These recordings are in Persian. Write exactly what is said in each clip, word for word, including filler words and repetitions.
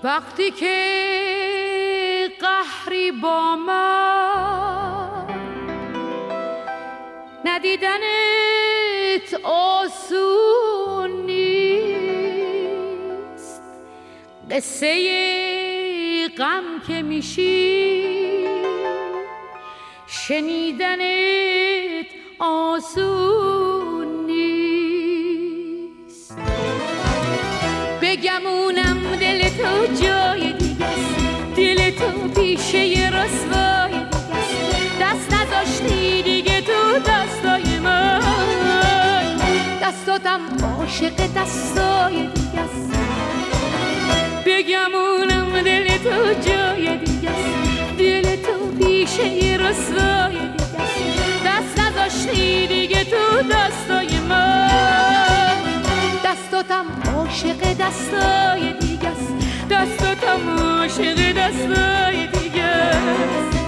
وقتی که قهری با من ندیدنت آسون نیست، قصه غم که میشی شنیدنت آسون نیست. بگمونم دل تو جای دیگست، دل تو پیشه رسوای دیگست، دست نذاشتی دیگه تو دستای من، دستاتم عاشق دستای دیگست. بگمونم دل تو جای دیگست، دل تو پیشه رسوای دیگست، دست نذاشتی دیگه تو دستای من، دستاتم عاشق دستای دیگست، دستاتم عاشق دستای دیگست.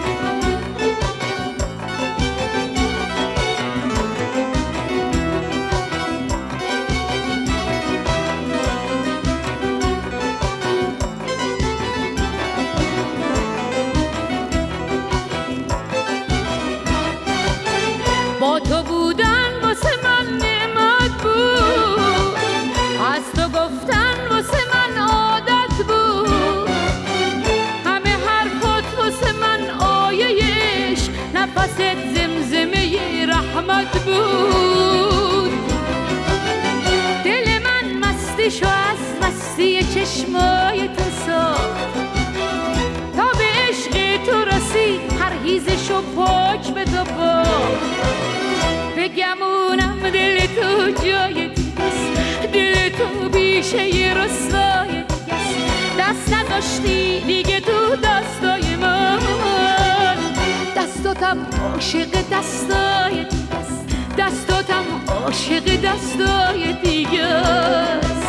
با تو بودن واسه من نعمت بود، از تو گفتن واسه من عادت بود، همه حرفات واسه من آیه‌اش نفست زمزمه رحمت بود. دل من مستیشو از مستی چشمای تو ساخت، تا به عشق تو رسید پرهیزشو پاک به تو باخت. بگمونم دل تو جای دیگست، دل تو بیشه رسوای دیگست، دست نداشتی دیگه تو دستای من، دستاتم عاشق دستای دیگست، دستاتم عاشق دستای دیگست.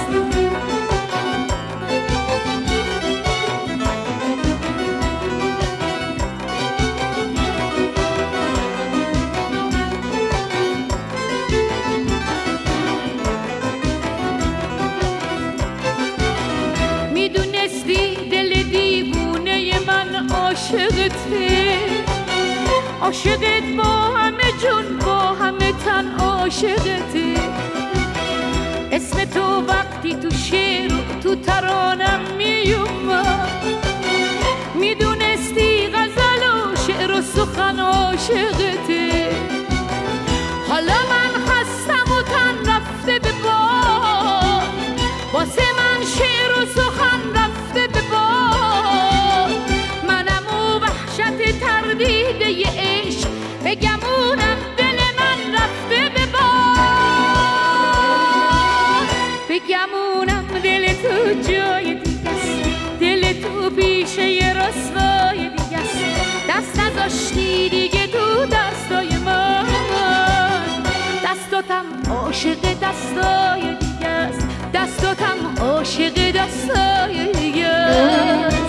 عاشقته، عاشقت با همه جون با همه تن عاشقته. اسم تو وقتی تو شعر و تو ترانم میومد، میدونستی غزل و شعر و سخن عاشقته. حالا من خستم و تن رفته به باد، واسه من شعر و سخن رفته به باد، منم و وحشت تردیده ی عشق، بگمونم دل من رفته به باد. بگمونم دل تو جای دیگست، دل تو پیشه رسوای دیگست، دست نذاشتی دیگه تو دستای من، دستاتم عاشق دستای دیگست، دستاتم عاشق دستای دیگست.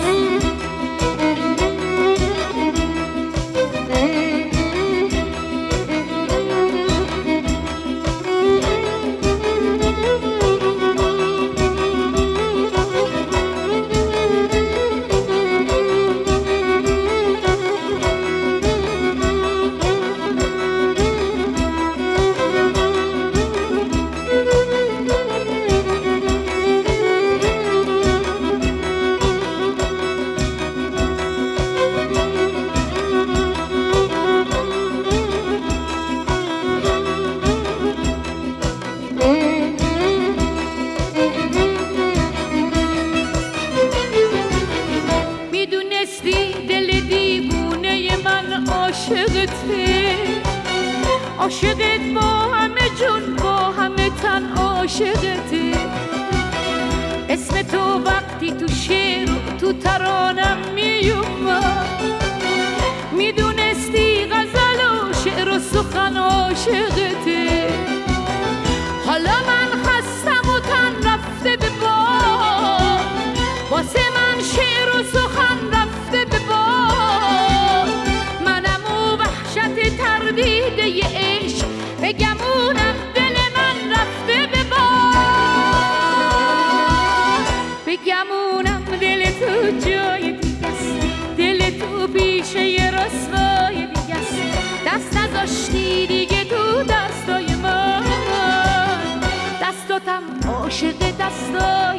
عاشقت با همه جون با همه تن عاشقته. اسم تو وقتی تو شعر و تو ترانم میومد، میدونستی غزل و شعر و سخن عاشقته. حالا من خستم و تن رفته به باد، واسه من شعر و سخن رفته به باد، منم و وحشت تردیده ی عشق، بگمونم دل من رفته به باد. بگمونم میدونم دل تو جای دیگه است، دل تو پیشه یه رسوای دیگه است. دست نذاشتی دیگه تو دستای من، دستاتم عاشق دستای